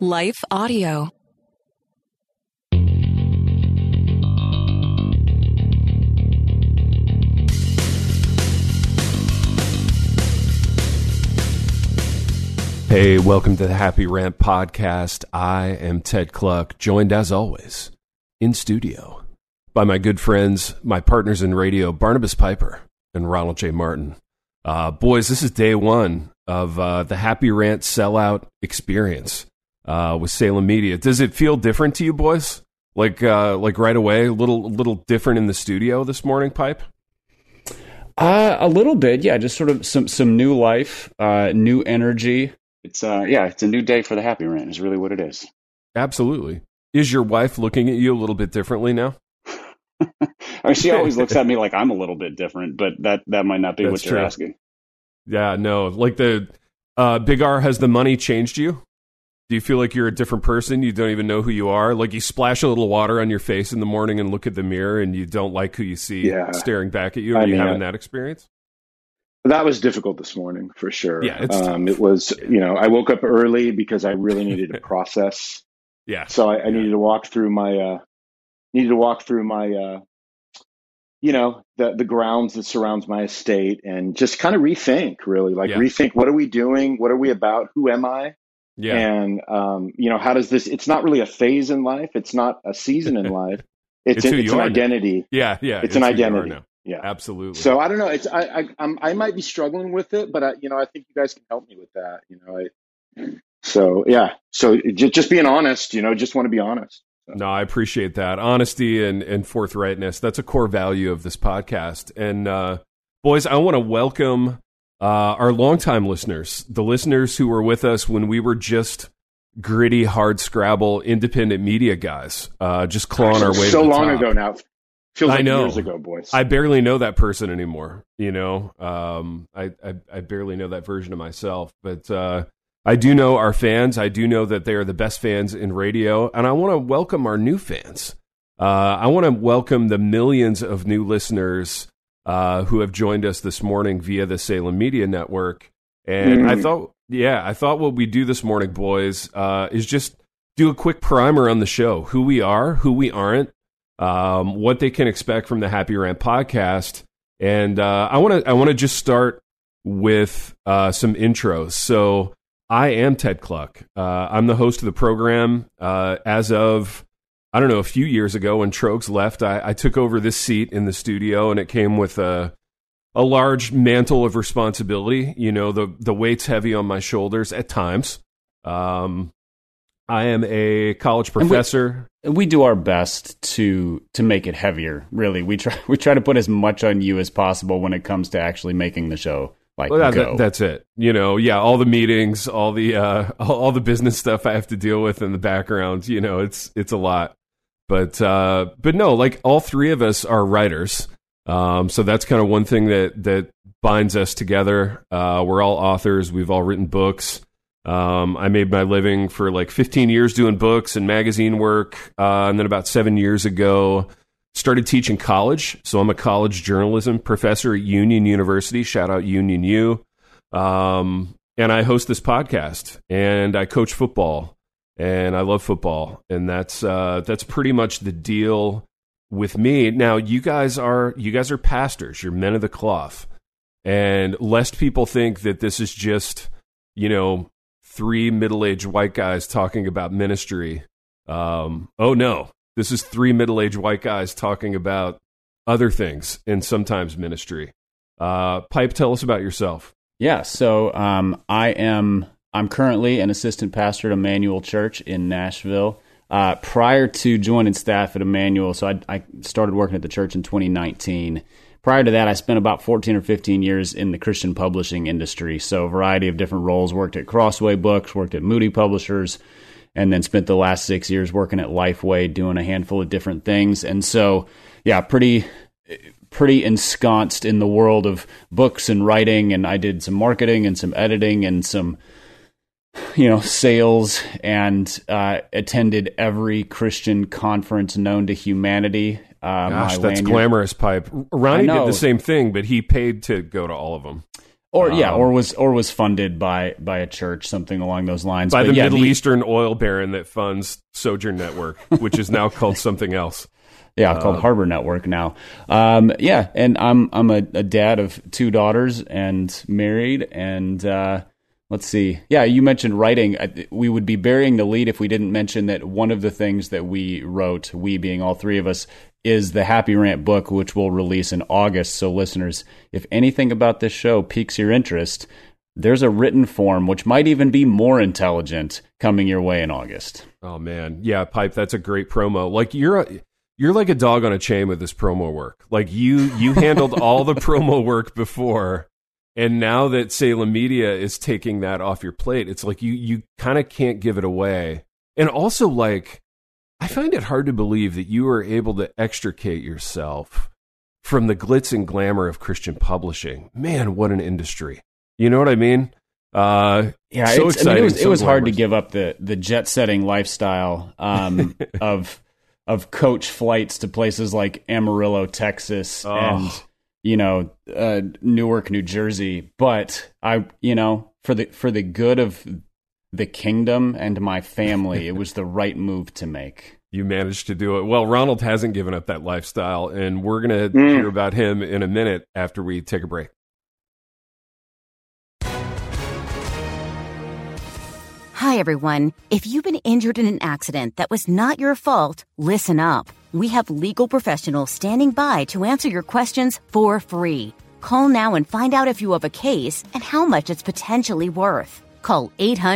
Life Audio. Hey, welcome to the Happy Rant Podcast. I am Ted Kluck, joined as always in studio by my good friends, my partners in radio, Barnabas Piper and Ronald J. Martin. Boys, this is day one of the Happy Rant sellout experience with Salem Media. Does it feel different to you, boys? Like right away, a little different in the studio this morning, Pipe? A little bit, yeah. Just sort of some new life, new energy. It's a new day for the Happy Rant is really what it is. Absolutely. Is your wife looking at you a little bit differently now? I mean, she always looks at me like I'm a little bit different, but that might not be what you're asking. Yeah, no. Like the Big R, has the money changed you? Do you feel like you're a different person? You don't even know who you are? Like you splash a little water on your face in the morning and look at the mirror and you don't like who you see staring back at you? Are you having that experience? That was difficult this morning, for sure. Yeah, it was, I woke up early because I really needed to process. Yeah. So I needed to walk through my, the grounds that surrounds my estate and just kind of rethink, really. Rethink, what are we doing? What are we about? Who am I? Yeah. And, how does this, it's not really a phase in life. It's not a season in life. It's an identity. Yeah. It's an identity. Yeah, absolutely. So I don't know. It's I might be struggling with it, but I think you guys can help me with that. So just being honest. Just want to be honest. So. No, I appreciate that honesty and forthrightness. That's a core value of this podcast. And boys, I want to welcome our longtime listeners, the listeners who were with us when we were just gritty, hard scrabble, independent media guys, just clawing our way. So to the long top. ago now. Feels like I know. Years ago, boys. I barely know that person anymore. I barely know that version of myself, but I do know our fans. I do know that they are the best fans in radio, and I want to welcome our new fans. I want to welcome the millions of new listeners who have joined us this morning via the Salem Media Network. And I thought what we do this morning, boys, is just do a quick primer on the show: who we are, who we aren't. What they can expect from the Happy Rant podcast. And I want to just start with some intros. So I am Ted Kluck. I'm the host of the program. As of, a few years ago when Trogs left, I took over this seat in the studio, and it came with a large mantle of responsibility. The weight's heavy on my shoulders at times. I am a college professor. We do our best to make it heavier. Really, we try to put as much on you as possible when it comes to actually making the show go. That's it. All the meetings, all the business stuff I have to deal with in the background. It's a lot. But no, like all three of us are writers. So that's kind of one thing that binds us together. We're all authors. We've all written books. I made my living for like 15 years doing books and magazine work. And then about 7 years ago, started teaching college. So I'm a college journalism professor at Union University. Shout out Union U. And I host this podcast and I coach football and I love football. And that's pretty much the deal with me. Now, you guys are pastors. You're men of the cloth. And lest people think that this is just, three middle-aged white guys talking about ministry. Oh no, this is three middle-aged white guys talking about other things and sometimes ministry. Pipe, tell us about yourself. Yeah, so I'm currently an assistant pastor at Emmanuel Church in Nashville. Prior to joining staff at Emmanuel, so I started working at the church in 2019. Prior to that, I spent about 14 or 15 years in the Christian publishing industry. So a variety of different roles, worked at Crossway Books, worked at Moody Publishers, and then spent the last 6 years working at Lifeway, doing a handful of different things. And so, yeah, pretty ensconced in the world of books and writing. And I did some marketing and some editing and some, sales, and attended every Christian conference known to humanity. Gosh, that's glamorous, Pipe. Ronnie did the same thing, but he paid to go to all of them. Or was funded by a church, something along those lines. By the Middle Eastern oil baron that funds Sojourn Network, which is now called something else. Yeah, called Harbor Network now. And I'm a dad of 2 daughters and married. And let's see. Yeah, you mentioned writing. We would be burying the lead if we didn't mention that one of the things that we wrote, we being all 3 of us, is the Happy Rant book, which we'll release in August. So listeners, if anything about this show piques your interest, there's a written form, which might even be more intelligent, coming your way in August. Oh, man. Yeah, Pipe, that's a great promo. Like, you're like a dog on a chain with this promo work. Like, you handled all the promo work before, and now that Salem Media is taking that off your plate, it's like you kind of can't give it away. And also, like, I find it hard to believe that you are able to extricate yourself from the glitz and glamour of Christian publishing. Man, what an industry. You know what I mean? Yeah, so exciting. It was hard to give up the jet-setting lifestyle of coach flights to places like Amarillo, Texas, and Newark, New Jersey. But for the good of the kingdom and my family, it was the right move to make. You managed to do it. Well, Ronald hasn't given up that lifestyle, and we're going to hear about him in a minute after we take a break. Hi, everyone. If you've been injured in an accident that was not your fault, listen up. We have legal professionals standing by to answer your questions for free. Call now and find out if you have a case and how much it's potentially worth. Call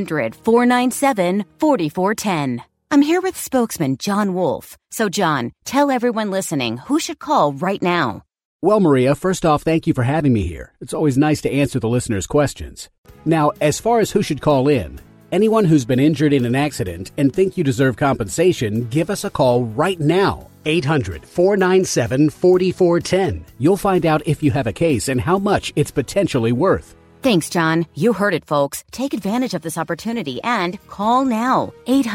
800-497-4410. I'm here with spokesman John Wolf. So, John, tell everyone listening who should call right now. Well, Maria, first off, thank you for having me here. It's always nice to answer the listeners' questions. Now, as far as who should call in, anyone who's been injured in an accident and think you deserve compensation, give us a call right now. 800-497-4410. You'll find out if you have a case and how much it's potentially worth. Thanks, John. You heard it, folks. Take advantage of this opportunity and call now.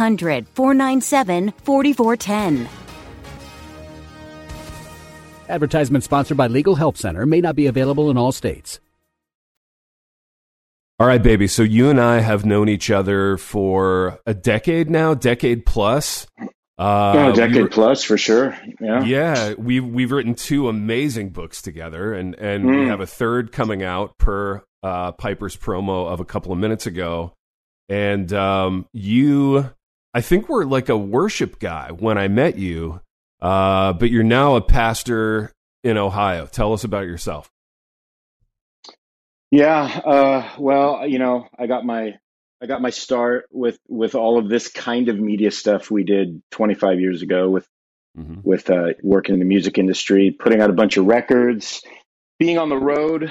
800-497-4410. Advertisement sponsored by Legal Help Center. May not be available in all states. All right, baby. So you and I have known each other for a decade now, decade plus. Decade plus for sure. Yeah. We've written 2 amazing books together, and we have a third coming out per Piper's promo of a couple of minutes ago. And I think we're like a worship guy when I met you, but you're now a pastor in Ohio. Tell us about yourself. Yeah, well, I got my start with all of this kind of media stuff we did 25 years ago with working in the music industry, putting out a bunch of records, being on the road,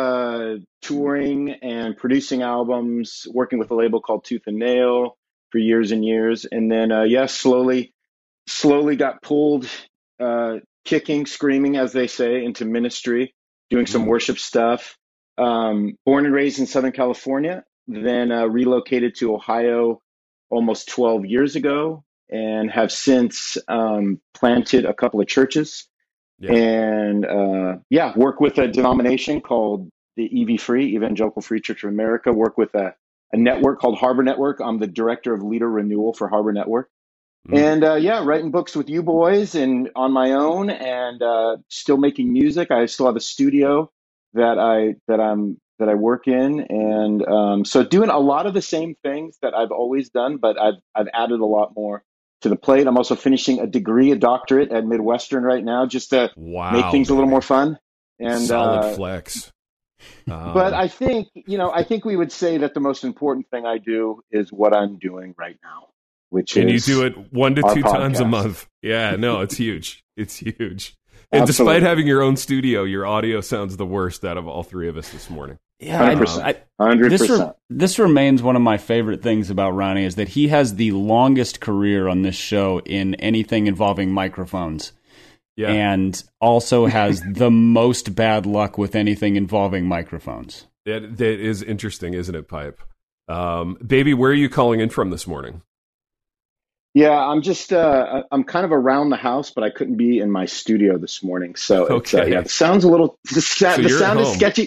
touring and producing albums, working with a label called Tooth and Nail for years and years, and then slowly got pulled, kicking, screaming, as they say, into ministry, doing some worship stuff. Born and raised in Southern California, then relocated to Ohio almost 12 years ago, and have since planted a couple of churches and work with a denomination called the EV Free, Evangelical Free Church of America, work with a network called Harbor Network. I'm the director of leader renewal for Harbor Network. And writing books with you boys and on my own, and still making music. I still have a studio that I work in, and so doing a lot of the same things that I've always done, but I've added a lot more to the plate. I'm also finishing a doctorate at Midwestern right now, just to make things a little more fun. And solid flex. But I think we would say that the most important thing I do is what I'm doing right now, which is, and you do it 1 to 2 times a month. Yeah, no, it's huge. It's huge. And Absolutely. Despite having your own studio, your audio sounds the worst out of all 3 of us this morning. Yeah, 100%. This remains one of my favorite things about Ronnie, is that he has the longest career on this show in anything involving microphones. Yeah. And also has the most bad luck with anything involving microphones. That is interesting, isn't it, Pipe? Baby, where are you calling in from this morning? Yeah, I'm just I'm kind of around the house, but I couldn't be in my studio this morning. So okay. the sound's a little the sound is sketchy.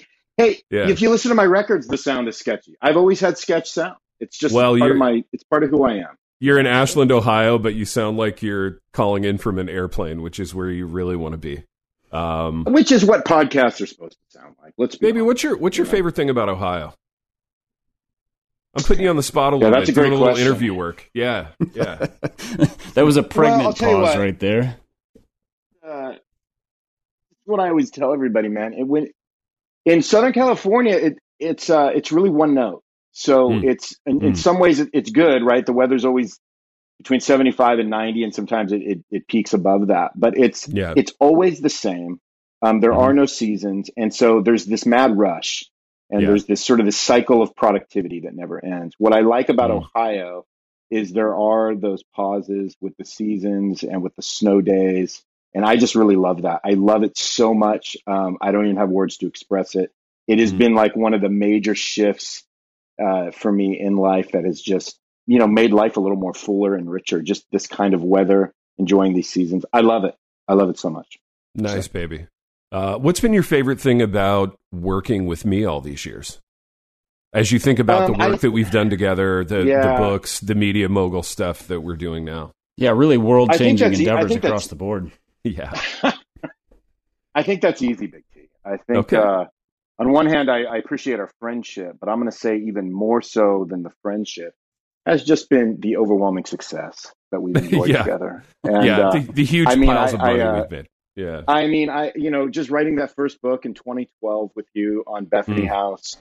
Hey, if you listen to my records, the sound is sketchy. I've always had sketch sound. It's just it's part of who I am. You're in Ashland, Ohio, but you sound like you're calling in from an airplane, which is where you really want to be. Which is what podcasts are supposed to sound like. Maybe what's your favorite thing about Ohio? I'm putting you on the spot a little bit. That's a great little question. Interview work. Yeah. That was a pregnant pause right there. What I always tell everybody, man. In Southern California, it's really one note. So it's in some ways it's good, right? The weather's always between 75 and 90, and sometimes it peaks above that. But it's always the same. There are no seasons, and so there's this mad rush, and there's this sort of this cycle of productivity that never ends. What I like about Ohio is there are those pauses with the seasons and with the snow days, and I just really love that. I love it so much. I don't even have words to express it. It has been like one of the major shifts for me in life that has just, made life a little more fuller and richer. Just this kind of weather, enjoying these seasons. I love it. I love it so much. Nice, baby. What's been your favorite thing about working with me all these years? As you think about the work that we've done together, the books, the media mogul stuff that we're doing now. Yeah, really world-changing endeavors across the board. Yeah. I think that's easy, Big T. I think on one hand, I appreciate our friendship, but I'm going to say even more so than the friendship has just been the overwhelming success that we've enjoyed together. And, the huge piles of money we've made. Yeah. I mean, just writing that first book in 2012 with you on Bethany House,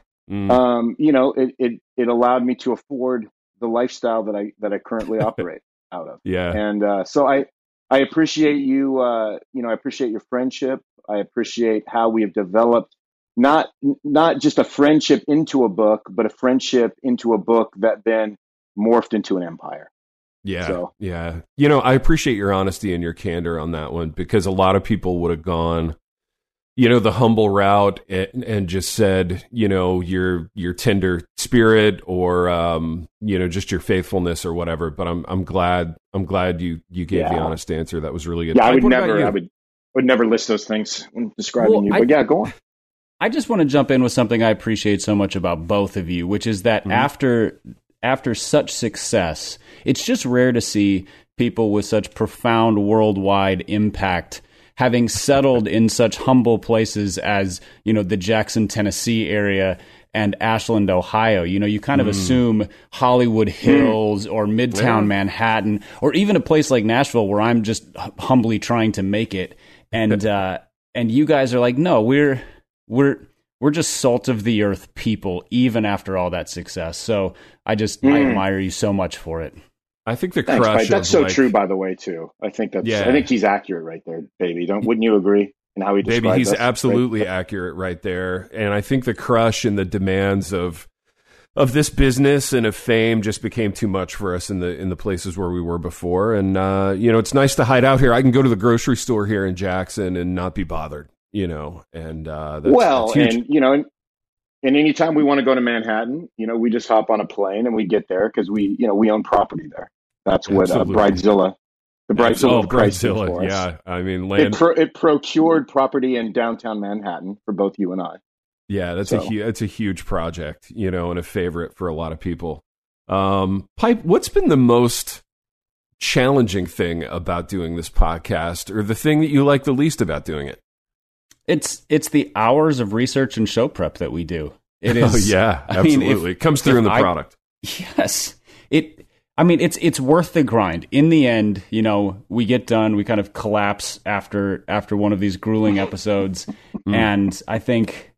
it allowed me to afford the lifestyle that I currently operate out of. Yeah. And so I appreciate you. I appreciate your friendship. I appreciate how we have developed not just a friendship into a book, but a friendship into a book that then morphed into an empire. Yeah. So. Yeah. I appreciate your honesty and your candor on that one, because a lot of people would have gone, the humble route and just said, your tender spirit or, just your faithfulness or whatever. But I'm glad you gave the honest answer. That was really good. Yeah, I would never list those things when describing you. But go on. I just want to jump in with something I appreciate so much about both of you, which is that after such success, it's just rare to see people with such profound worldwide impact having settled in such humble places as, the Jackson, Tennessee area and Ashland, Ohio. You kind of assume Hollywood Hills or Midtown Manhattan, or even a place like Nashville where I'm just humbly trying to make it. And you guys are like, no, we're just salt of the earth people, even after all that success. So I admire you so much for it. I think the Thanks, crush. That's so true, by the way, too. I think I think he's accurate right there, baby. Wouldn't you agree? And how he describes Baby, he's us, absolutely accurate right there. And I think the crush and the demands of this business and of fame just became too much for us in the places where we were before. And it's nice to hide out here. I can go to the grocery store here in Jackson and not be bothered. And that's huge. And anytime we want to go to Manhattan, we just hop on a plane and we get there because we own property there. That's what Bridezilla, the Bridezilla, yeah. I mean, land. It procured property in downtown Manhattan for both you and I. Yeah, that's a huge project, and a favorite for a lot of people. Pipe, what's been the most challenging thing about doing this podcast, or the thing that you like the least about doing it? It's the hours of research and show prep that we do. It is. Oh yeah, absolutely. It comes through in the product. Yes. It's worth the grind. In the end, we get done, we kind of collapse after one of these grueling episodes. And I think,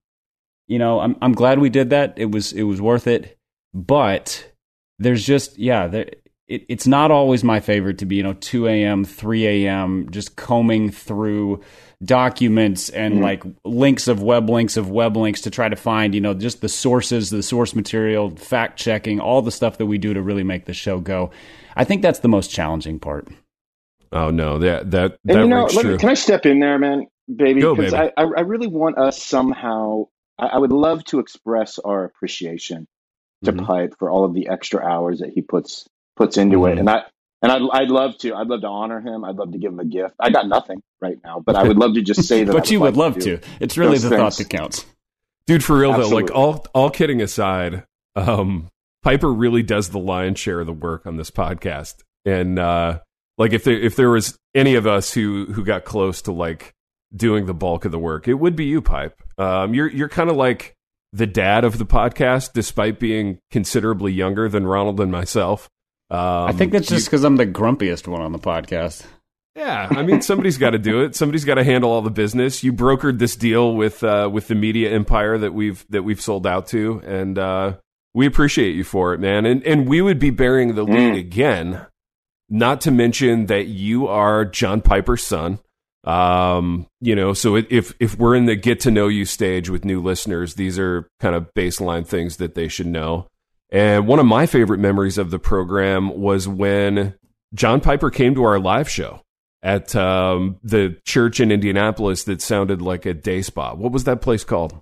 I'm glad we did that. It was worth it. But there's just, it's not always my favorite to be, 2 a.m., 3 a.m., just combing through documents and like links of web links to try to find, just the sources, the source material, fact checking, all the stuff that we do to really make the show go. I think that's the most challenging part. Oh no, that rings true. Can I step in there, man, baby? Go, baby. I really want us somehow. I would love to express our appreciation to Pipe for all of the extra hours that he puts into it, and I'd love to honor him. I'd love to give him a gift. I got nothing right now, but I would love to just say that. But you would love to. It's really the thought that counts. Dude, for real Absolutely. though, like all kidding aside, Piper really does the lion's share of the work on this podcast. And like if there was any of us who got close to like doing the bulk of the work, it would be you, Pipe. You're kind of like the dad of the podcast, despite being considerably younger than Ronald and myself. I think that's just because I'm the grumpiest one on the podcast. Yeah, I mean, somebody's got to do it. Somebody's got to handle all the business. You brokered this deal with the media empire that we've sold out to, and we appreciate you for it, man. And we would be bearing the lead again. Not to mention that you are John Piper's son. So if we're in the get to know you stage with new listeners, these are kind of baseline things that they should know. And one of my favorite memories of the program was when John Piper came to our live show at the church in Indianapolis that sounded like a day spa. What was that place called?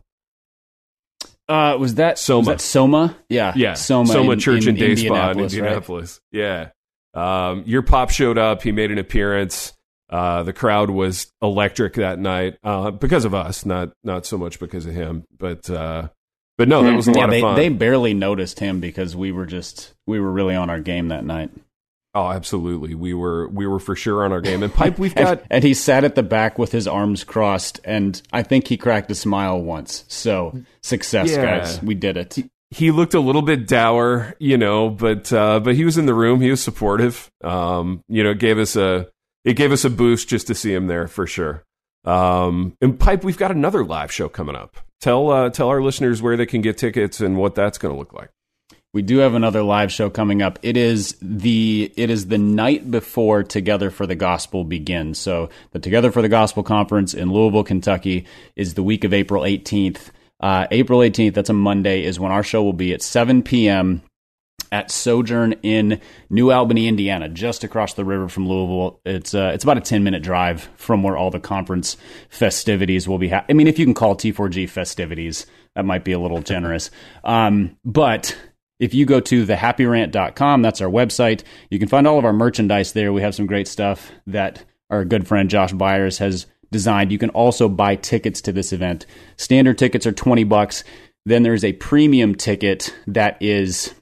Was that Soma? Was that Soma? Yeah. Soma Church and Day Spa in Indianapolis, Indianapolis. Right? Yeah. Your pop showed up. He made an appearance. The crowd was electric that night because of us, not so much because of him. But no, that was a lot of fun. They barely noticed him because we were really on our game that night. Oh, absolutely. We were for sure on our game. And Pipe, we've got... and he sat at the back with his arms crossed, and I think he cracked a smile once. So, success, guys. We did it. He looked a little bit dour, but he was in the room. He was supportive. It gave us a boost just to see him there, for sure. And Pipe, we've got another live show coming up. Tell our listeners where they can get tickets and what that's going to look like. We do have another live show coming up. It is the night before Together for the Gospel begins. So the Together for the Gospel conference in Louisville, Kentucky is the week of April 18th. April 18th, that's a Monday, is when our show will be at 7 p.m. at Sojourn in New Albany, Indiana, just across the river from Louisville. It's about a 10-minute drive from where all the conference festivities will be. I mean, if you can call T4G festivities, that might be a little generous. But if you go to thehappyrant.com, that's our website, you can find all of our merchandise there. We have some great stuff that our good friend Josh Byers has designed. You can also buy tickets to this event. Standard tickets are $20. Then there's a premium ticket that is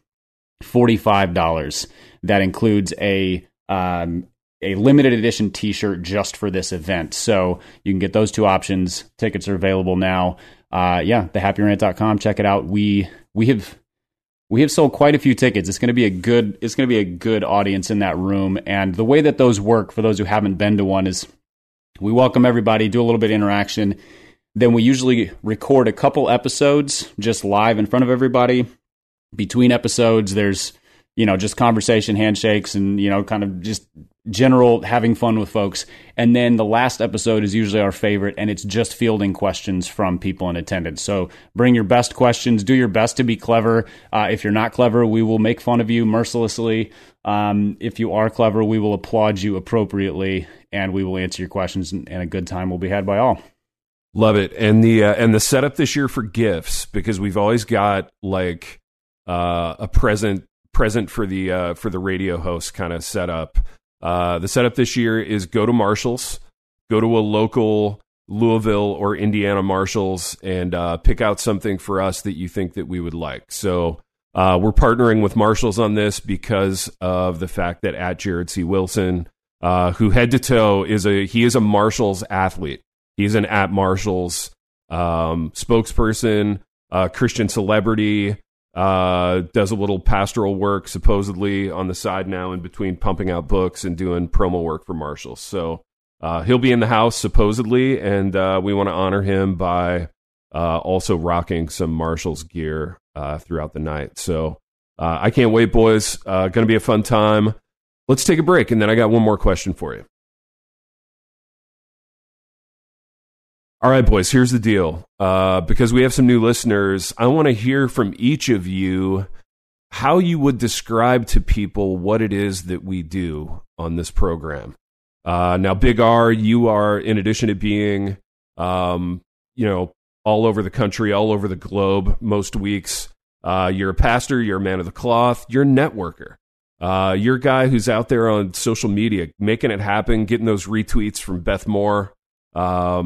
$45. That includes a limited edition T-shirt just for this event. So you can get those two options. Tickets are available now. Thehappyrant.com. Check it out. We have sold quite a few tickets. It's going to be a good audience in that room. And the way that those work, for those who haven't been to one, is we welcome everybody, do a little bit of interaction. Then we usually record a couple episodes just live in front of everybody. Between episodes, there's, just conversation, handshakes, and, kind of just general having fun with folks. And then the last episode is usually our favorite, and it's just fielding questions from people in attendance. So bring your best questions. Do your best to be clever. If you're not clever, we will make fun of you mercilessly. If you are clever, we will applaud you appropriately, and we will answer your questions, and a good time will be had by all. Love it. And the setup this year for gifts, because we've always got like a present for the radio host kind of setup. The setup this year is go to Marshall's, go to a local Louisville or Indiana Marshall's, and pick out something for us that you think that we would like. So we're partnering with Marshall's on this because of the fact that at Jared C. Wilson, who head to toe is a Marshall's athlete. He's an at Marshall's spokesperson, Christian celebrity. Does a little pastoral work supposedly on the side now in between pumping out books and doing promo work for Marshall's. So he'll be in the house supposedly, and we want to honor him by also rocking some Marshall's gear throughout the night. So I can't wait, boys. Going to be a fun time. Let's take a break, and then I got one more question for you. All right, boys, here's the deal. Because we have some new listeners, I want to hear from each of you how you would describe to people what it is that we do on this program. Now, Big R, you are, in addition to being, all over the country, all over the globe most weeks, you're a pastor, you're a man of the cloth, you're a networker. You're a guy who's out there on social media, making it happen, getting those retweets from Beth Moore.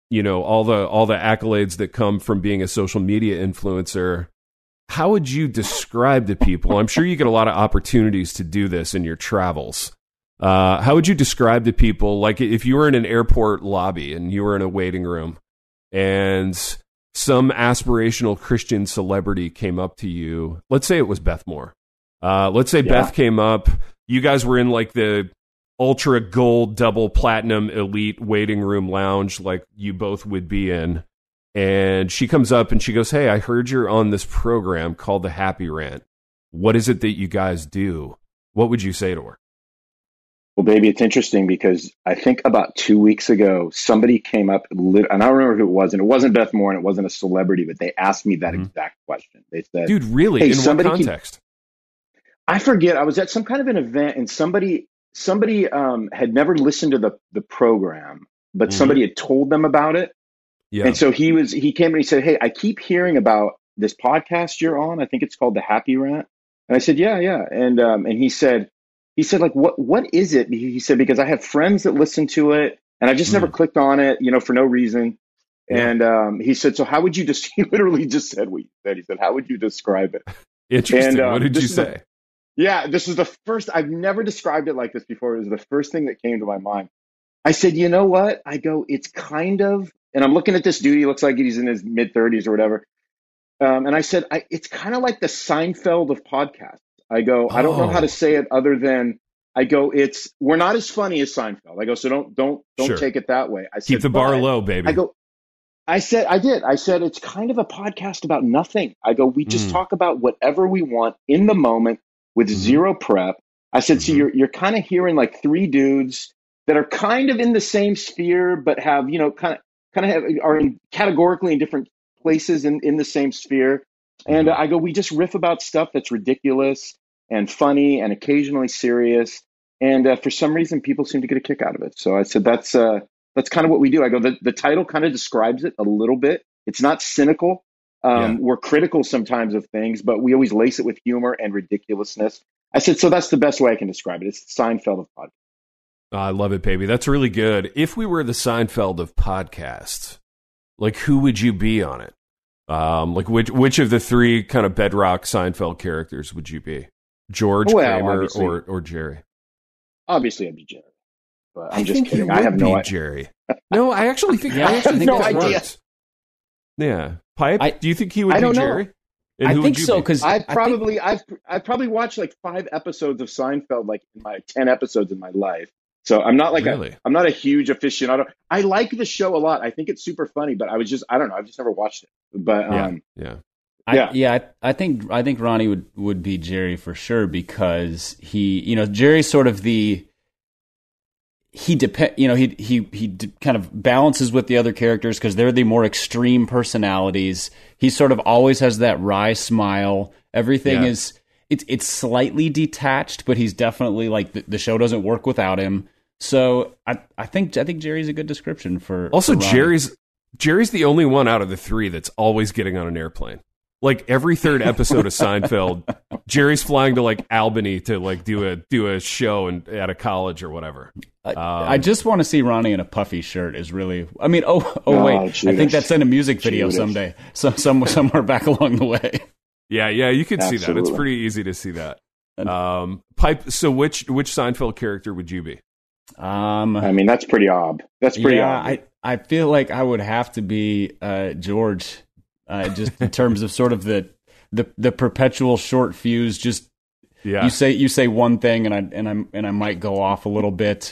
all the accolades that come from being a social media influencer, how would you describe to people? I'm sure you get a lot of opportunities to do this in your travels. How would you describe to people, like if you were in an airport lobby and you were in a waiting room and some aspirational Christian celebrity came up to you, let's say it was Beth Moore. Let's say Beth came up, you guys were in like the ultra gold, double platinum elite waiting room lounge like you both would be in. And she comes up and she goes, "Hey, I heard you're on this program called The Happy Rant. What is it that you guys do?" What would you say to her? Well, baby, it's interesting because I think about 2 weeks ago, somebody came up, and I don't remember who it was, and it wasn't Beth Moore, and it wasn't a celebrity, but they asked me that exact question. They said, "Dude, really? Hey, in what context?" I forget. I was at some kind of an event, and somebody had never listened to the program, but somebody had told them about it. Yeah. And so he came and he said, "Hey, I keep hearing about this podcast you're on. I think it's called The Happy Rant." And I said, "Yeah." And he said, like, what is it? He said, "Because I have friends that listen to it and I just never clicked on it, for no reason." Yeah. And he said, "So how would you he literally just said what you said. He said, "How would you describe it?" Interesting. What did you say? This is the first, I've never described it like this before. It was the first thing that came to my mind. I said, "You know what?" I go, "It's kind of," and I'm looking at this dude, he looks like he's in his mid-30s or whatever. And I said, "It's kind of like the Seinfeld of podcasts." I go, "I don't know how to say it other than," I go, "we're not as funny as Seinfeld." I go, "So don't take it that way." I said, "Keep the bar low, baby." I said, "It's kind of a podcast about nothing." I go, "We just talk about whatever we want in the moment with zero prep." I said, "So you're kind of hearing like three dudes that are kind of in the same sphere, but have, are categorically in different places in the same sphere." And I go, "We just riff about stuff that's ridiculous and funny and occasionally serious. And for some reason, people seem to get a kick out of it." So I said, that's kind of what we do. I go, the title kind of describes it a little bit. It's not cynical. We're critical sometimes of things, but we always lace it with humor and ridiculousness. I said, so that's the best way I can describe it. It's the Seinfeld of podcasts. I love it, baby. That's really good. If we were the Seinfeld of podcasts, like who would you be on it? Like which of the three kind of bedrock Seinfeld characters would you be? George, Kramer, or Jerry? Obviously, I'd be Jerry. But I'm just kidding. I have no idea. Jerry. No, I actually think I have no idea. Yeah, Pipe. Do you think he would be Jerry? I think so because I've probably watched like 5 episodes of Seinfeld, like in my 10 episodes in my life. So I'm not like I'm not a huge aficionado. I like the show a lot. I think it's super funny, but I don't know. I've just never watched it. But I think Ronnie would be Jerry for sure because he, Jerry's sort of he kind of balances with the other characters because they're the more extreme personalities. He sort of always has that wry smile. Everything is it's slightly detached, but he's definitely like the show doesn't work without him. So I think Jerry's a good description for. Also, for Jerry's the only one out of the 3 that's always getting on an airplane. Like every 3rd episode of Seinfeld, Jerry's flying to like Albany to like do a show at a college or whatever. I just want to see Ronnie in a puffy shirt. Is really. I mean, wait, Judas. I think that's in a music video someday, somewhere back along the way. Yeah, you can see that. It's pretty easy to see that. Pipe. So which Seinfeld character would you be? I mean, that's pretty odd. I feel like I would have to be George. Just in terms of sort of the perpetual short fuse, just you say one thing and I might go off a little bit.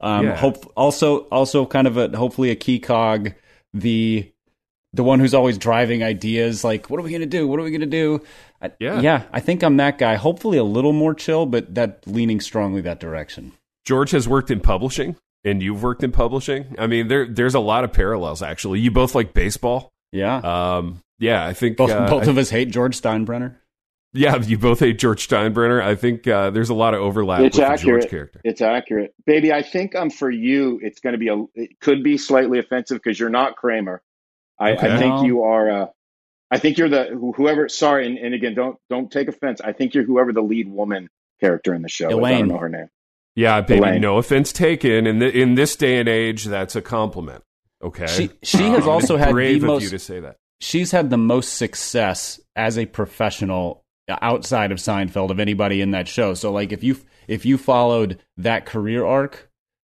Also kind of hopefully a key cog, the one who's always driving ideas like what are we gonna do? I think I'm that guy. Hopefully a little more chill, but that leaning strongly that direction. George has worked in publishing, and you've worked in publishing. I mean, there's a lot of parallels actually. You both like baseball. Yeah. I think both of us hate George Steinbrenner. Yeah, you both hate George Steinbrenner. I think there's a lot of overlap with the George character. It's accurate. Baby, I think for you, it's going to be it could be slightly offensive because you're not Kramer. I think you are, I think you're whoever, sorry, and again, don't take offense. I think you're whoever the lead woman character in the show Elaine. is. I don't know her name. Yeah, baby, Elaine. No offense taken. In this day and age, that's a compliment. Okay. She has also had brave the of most, you to say that. She's had the most success as a professional outside of Seinfeld of anybody in that show. So like if you followed that career arc,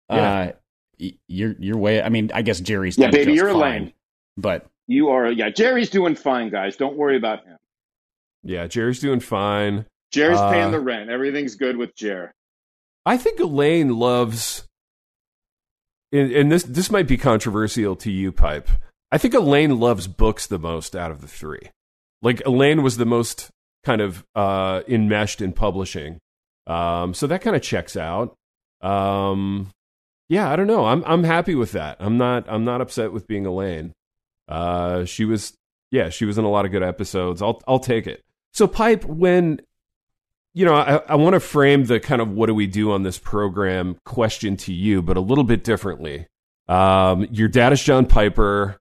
you're way. I mean, I guess Jerry's baby, just you're fine, Elaine. but You are. Yeah, Jerry's doing fine, guys. Don't worry about him. Yeah, Jerry's doing fine. Jerry's paying the rent. Everything's good with Jer. I think Elaine loves, and this might be controversial to you, Pipe. I think Elaine loves books the most out of the three. Like, Elaine was the most kind of enmeshed in publishing. So that kind of checks out. Yeah, I don't know. I'm happy with that. I'm not upset with being Elaine. She was in a lot of good episodes. I'll take it. So, Pipe, when I want to frame the kind of what do we do on this program question to you, but a little bit differently. Your dad is John Piper.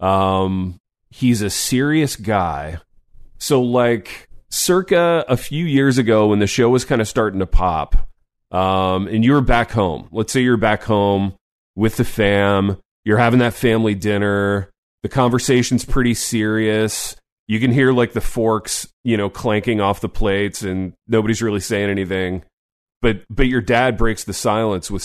He's a serious guy. So, like, circa a few years ago when the show was kind of starting to pop, and you were back home. Let's say you're back home with the fam. You're having that family dinner. The conversation's pretty serious. You can hear like the forks, clanking off the plates, and nobody's really saying anything. But your dad breaks the silence with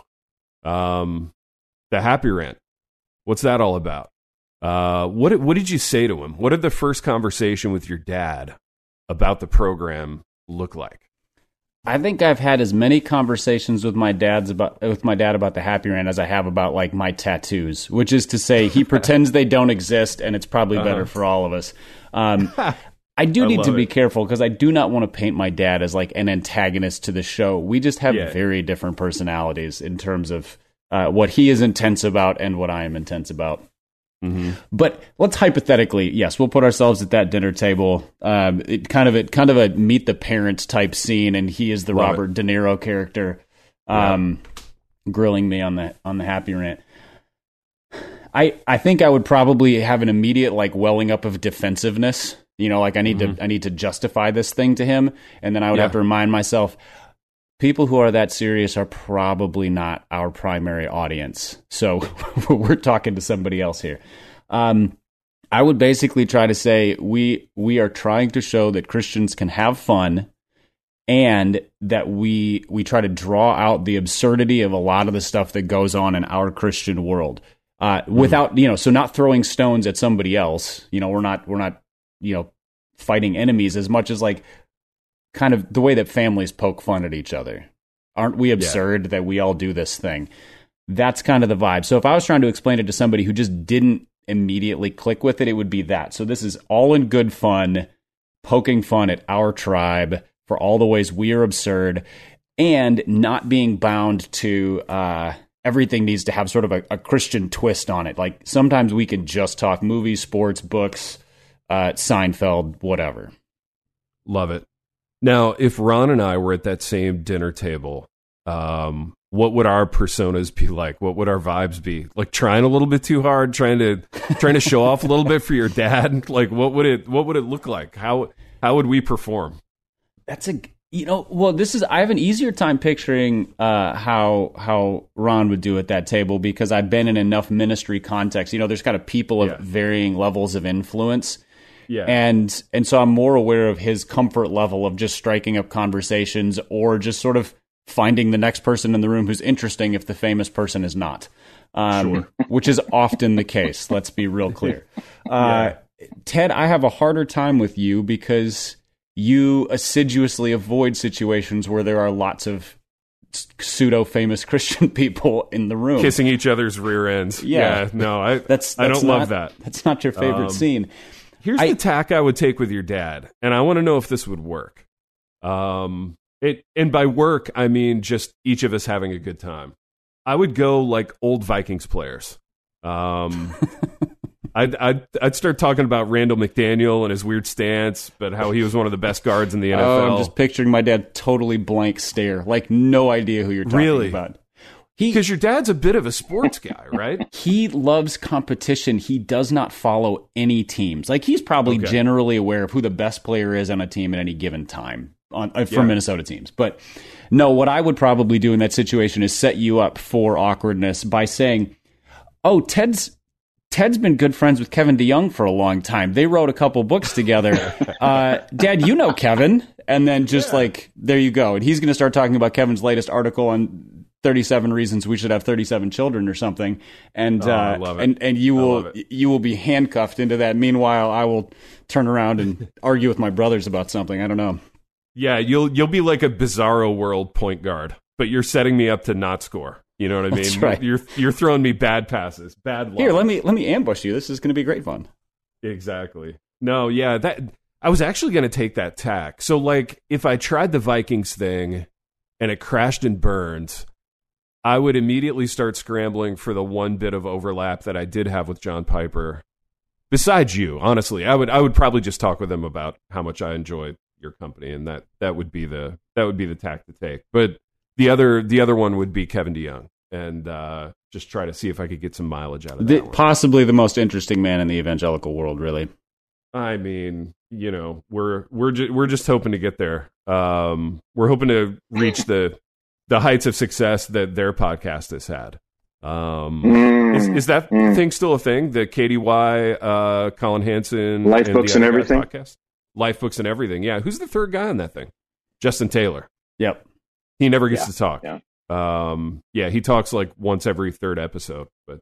the happy rant. What's that all about? What did you say to him? What did the first conversation with your dad about the program look like? I think I've had as many conversations with my dad about the happy rant as I have about like my tattoos, which is to say he pretends they don't exist and it's probably better for all of us. I do need to be careful because I do not want to paint my dad as like an antagonist to the show. We just have very different personalities in terms of what he is intense about and what I am intense about. Mm-hmm. But let's hypothetically, yes, we'll put ourselves at that dinner table. It kind of a meet the parents type scene, and he is the Robert De Niro character, grilling me on the happy rant. I think I would probably have an immediate like welling up of defensiveness. Like I need to justify this thing to him, and then I would have to remind myself, people who are that serious are probably not our primary audience. So we're talking to somebody else here. I would basically try to say we are trying to show that Christians can have fun, and that we try to draw out the absurdity of a lot of the stuff that goes on in our Christian world. Without, so not throwing stones at somebody else. We're not fighting enemies as much as like kind of the way that families poke fun at each other. Aren't we absurd that we all do this thing? That's kind of the vibe. So if I was trying to explain it to somebody who just didn't immediately click with it, it would be that. So this is all in good fun, poking fun at our tribe for all the ways we are absurd, and not being bound to everything needs to have sort of a Christian twist on it. Like sometimes we can just talk movies, sports, books, Seinfeld, whatever. Love it. Now, if Ron and I were at that same dinner table, what would our personas be like? What would our vibes be? Like trying a little bit too hard, trying to show off a little bit for your dad? Like what would it look like? How would we perform? That's I have an easier time picturing how Ron would do at that table because I've been in enough ministry context. There's kind of people of varying levels of influence. Yeah. And so I'm more aware of his comfort level of just striking up conversations or just sort of finding the next person in the room who's interesting if the famous person is not, which is often the case. Let's be real clear. Ted, I have a harder time with you because you assiduously avoid situations where there are lots of pseudo-famous Christian people in the room. Kissing each other's rear ends. Yeah. No, I don't love that. That's not your favorite scene. Here's the tack I would take with your dad, and I want to know if this would work. And by work, I mean just each of us having a good time. I would go like old Vikings players. I'd start talking about Randall McDaniel and his weird stance, but how he was one of the best guards in the NFL. Oh, I'm just picturing my dad totally blank stare, like no idea who you're talking about. Because your dad's a bit of a sports guy, right? He loves competition. He does not follow any teams. Like he's probably generally aware of who the best player is on a team at any given time for Minnesota teams. But no, what I would probably do in that situation is set you up for awkwardness by saying, Oh, Ted's been good friends with Kevin DeYoung for a long time. They wrote a couple books together. Dad, you know Kevin. And then just like, there you go. And he's going to start talking about Kevin's latest article on 37 reasons we should have 37 children or something. And I love it. And you will be handcuffed into that. Meanwhile, I will turn around and argue with my brothers about something. I don't know. Yeah, you'll be like a Bizarro World point guard, but you're setting me up to not score. You know what I mean? That's right. You're throwing me bad passes, bad luck. Here, let me ambush you. This is going to be great fun. Exactly. No, yeah, that I was actually going to take that tack. So, like, if I tried the Vikings thing and it crashed and burned, I would immediately start scrambling for the one bit of overlap that I did have with John Piper. Besides you, honestly, I would probably just talk with him about how much I enjoy your company, and that would be the tack to take. But the other one would be Kevin DeYoung, and just try to see if I could get some mileage out of that one. Possibly the most interesting man in the evangelical world, really. I mean, you know, we're just hoping to get there. We're hoping to reach the heights of success that their podcast has had. Is that thing still a thing? The KDY, Colin Hansen, Life Books and Everything podcast? Life Books and Everything. Yeah, who's the third guy on that thing? Justin Taylor. Yep. He never gets to talk. Yeah. He talks like once every third episode. But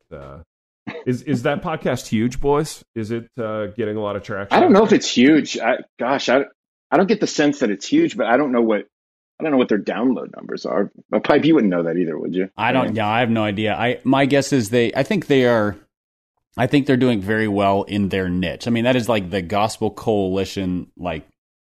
is that podcast huge, boys? Is it getting a lot of traction? I don't know if it's huge. I don't get the sense that it's huge, but I don't know what their download numbers are. Pipe, you wouldn't know that either, would you? I don't. Yeah, I have no idea. My guess is I think they're doing very well in their niche. I mean, that is like the Gospel Coalition, like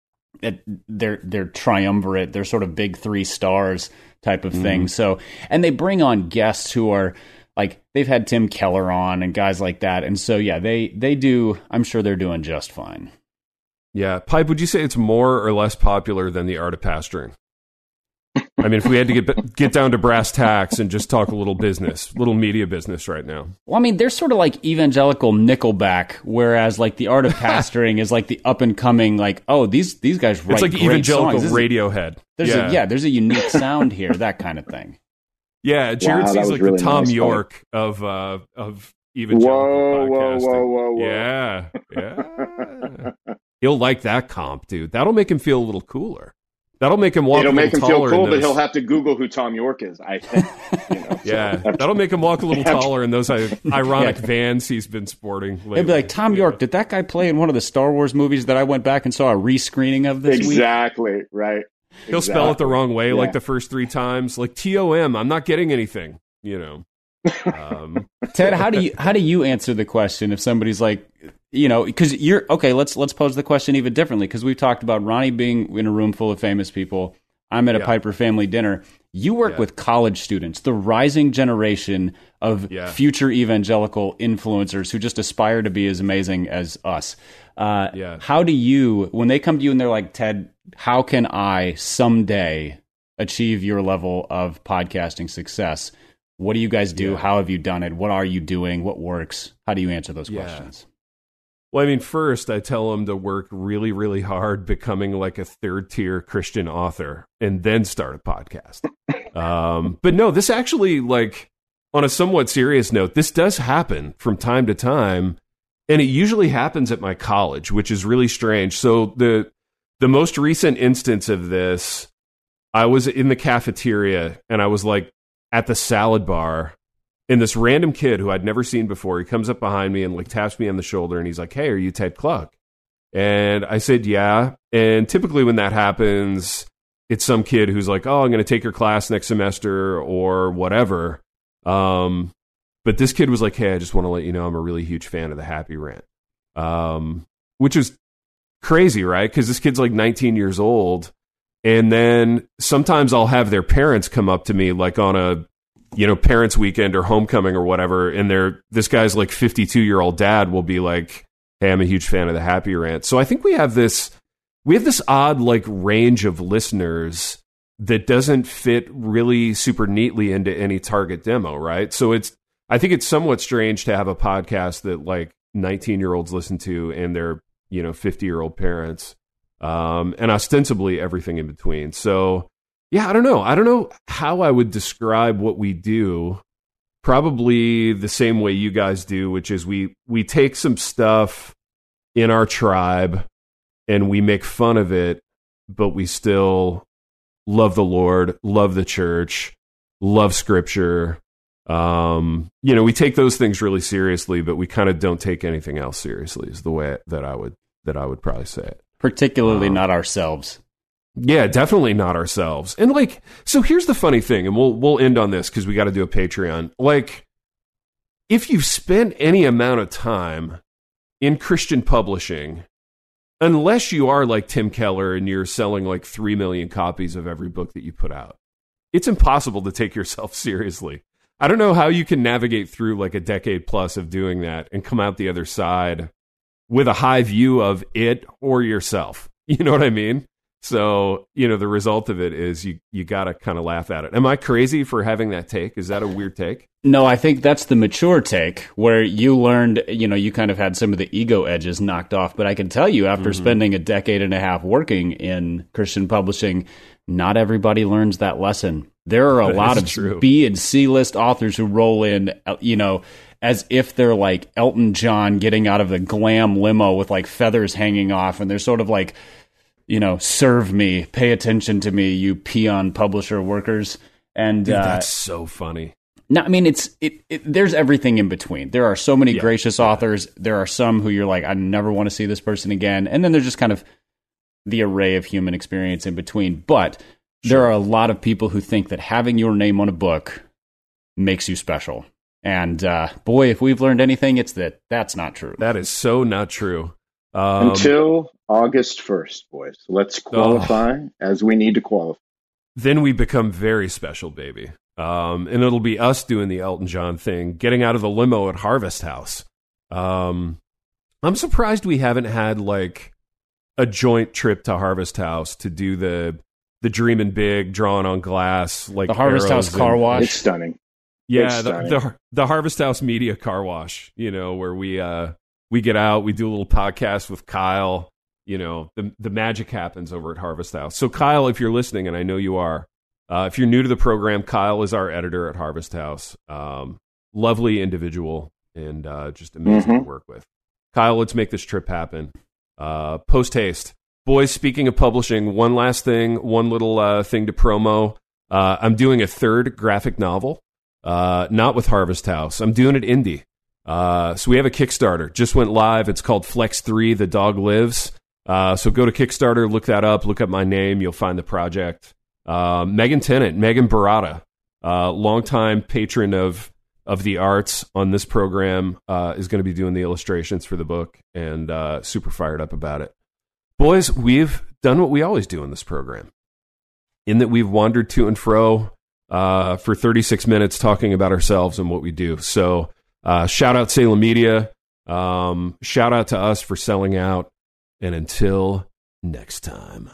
they're triumvirate. They're sort of big 3 stars type of thing. So, and they bring on guests who are like, they've had Tim Keller on and guys like that. And so, yeah, they do. I'm sure they're doing just fine. Yeah, Pipe, would you say it's more or less popular than The Art of Pastoring? I mean, if we had to get down to brass tacks and just talk a little media business right now. Well, I mean, they're sort of like evangelical Nickelback, whereas like The Art of Pastoring is like the up and coming, like, oh, these guys write It's like great evangelical songs. Radiohead. There's a unique sound here, that kind of thing. Yeah, Jared seems like really the Tom York of evangelical podcasting. Whoa. Yeah. He'll like that comp, dude. That'll make him feel a little cooler. That'll make him walk. It'll make him feel cool, but he'll have to Google who Tom York is. I think. Yeah, that'll make him walk a little taller in those ironic Vans he's been sporting lately. He'll be like, Tom York, did that guy play in one of the Star Wars movies that I went back and saw a rescreening of this week? Exactly, right. He'll spell it the wrong way, like the first 3 times, like TOM. I'm not getting anything, you know. Ted, how do you answer the question if somebody's like, you know, because you're okay. Let's pose the question even differently, because we've talked about Ronnie being in a room full of famous people. I'm at a Piper family dinner. You work with college students, the rising generation of future evangelical influencers who just aspire to be as amazing as us. How do you, when they come to you and they're like, Ted, how can I someday achieve your level of podcasting success? What do you guys do? How have you done it? What are you doing? What works? How do you answer those questions? Well, I mean, first, I tell them to work really, really hard becoming like a 3rd-tier Christian author and then start a podcast. But no, this actually, like, on a somewhat serious note, this does happen from time to time, and it usually happens at my college, which is really strange. So the most recent instance of this, I was in the cafeteria, and I was, like, at the salad bar, and this random kid who I'd never seen before, he comes up behind me and like taps me on the shoulder, and he's like, "Hey, are you Ted Kluck?" And I said, "Yeah." And typically when that happens, it's some kid who's like, "Oh, I'm going to take your class next semester," or whatever. But this kid was like, "Hey, I just want to let you know I'm a really huge fan of the Happy Rant," which is crazy, right? Because this kid's like 19 years old. And then sometimes I'll have their parents come up to me like on a, you know, parents' weekend or homecoming or whatever, and this guy's like 52-year-old dad will be like, "Hey, I'm a huge fan of the Happy Rant." So I think we have this odd like range of listeners that doesn't fit really super neatly into any target demo, right? So I think it's somewhat strange to have a podcast that like 19-year-olds listen to and their, you know, 50-year-old parents. And ostensibly everything in between. So, yeah, I don't know how I would describe what we do, probably the same way you guys do, which is we take some stuff in our tribe and we make fun of it, but we still love the Lord, love the church, love Scripture. We take those things really seriously, but we kind of don't take anything else seriously, is the way that I would probably say it. Particularly not ourselves. Yeah, definitely not ourselves. And so here's the funny thing, and we'll end on this because we got to do a Patreon. If you've spent any amount of time in Christian publishing, unless you are like Tim Keller and you're selling 3 million copies of every book that you put out, it's impossible to take yourself seriously. I don't know how you can navigate through a decade plus of doing that and come out the other side with a high view of it or yourself. You know what I mean? So, the result of it is you got to kind of laugh at it. Am I crazy for having that take? Is that a weird take? No, I think that's the mature take where you learned, you kind of had some of the ego edges knocked off. But I can tell you, after spending a decade and a half working in Christian publishing, not everybody learns that lesson. There are a lot of B and C list authors who roll in, as if they're like Elton John getting out of the glam limo with feathers hanging off. And they're sort of serve me, pay attention to me, you peon publisher workers. And dude, that's so funny. No, I mean, there's everything in between. There are so many gracious authors. There are some who you're like, I never want to see this person again. And then there's just kind of the array of human experience in between. But there are a lot of people who think that having your name on a book makes you special. And boy, if we've learned anything, it's that's not true. That is so not true. Until August 1st, boys. Let's qualify as we need to qualify. Then we become very special, baby. And it'll be us doing the Elton John thing, getting out of the limo at Harvest House. I'm surprised we haven't had a joint trip to Harvest House to do the Dreamin' Big, drawing on glass, the Harvest House car wash. It's stunning. Yeah, the Harvest House Media car wash. Where we get out, we do a little podcast with Kyle. The magic happens over at Harvest House. So Kyle, if you're listening, and I know you are, if you're new to the program, Kyle is our editor at Harvest House. Lovely individual and just amazing to work with. Kyle, let's make this trip happen. Post haste. Boys, speaking of publishing, one last thing, one little thing to promo. I'm doing a third graphic novel, not with Harvest House. I'm doing it indie. So we have a Kickstarter. Just went live. It's called Flex 3, The Dog Lives. So go to Kickstarter, look that up, look up my name. You'll find the project. Megan Tennant, Megan Barata, longtime patron of the arts on this program, is going to be doing the illustrations for the book, and super fired up about it. Boys, we've done what we always do in this program, in that we've wandered to and fro for 36 minutes talking about ourselves and what we do. So shout out Salem Media. Shout out to us for selling out. And until next time.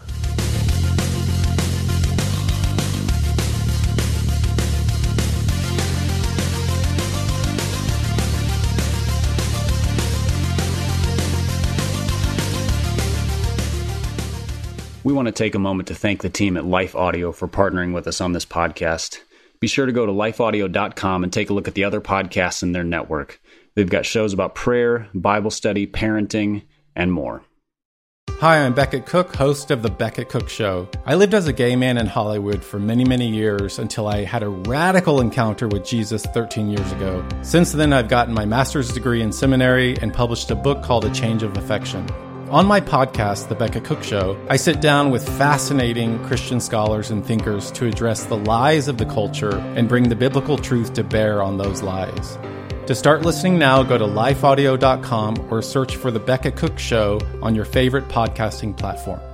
We want to take a moment to thank the team at Life Audio for partnering with us on this podcast. Be sure to go to lifeaudio.com and take a look at the other podcasts in their network. They've got shows about prayer, Bible study, parenting, and more. Hi, I'm Beckett Cook, host of The Beckett Cook Show. I lived as a gay man in Hollywood for many, many years until I had a radical encounter with Jesus 13 years ago. Since then, I've gotten my master's degree in seminary and published a book called A Change of Affection. On my podcast, The Beckett Cook Show, I sit down with fascinating Christian scholars and thinkers to address the lies of the culture and bring the biblical truth to bear on those lies. To start listening now, go to lifeaudio.com or search for The Beckett Cook Show on your favorite podcasting platform.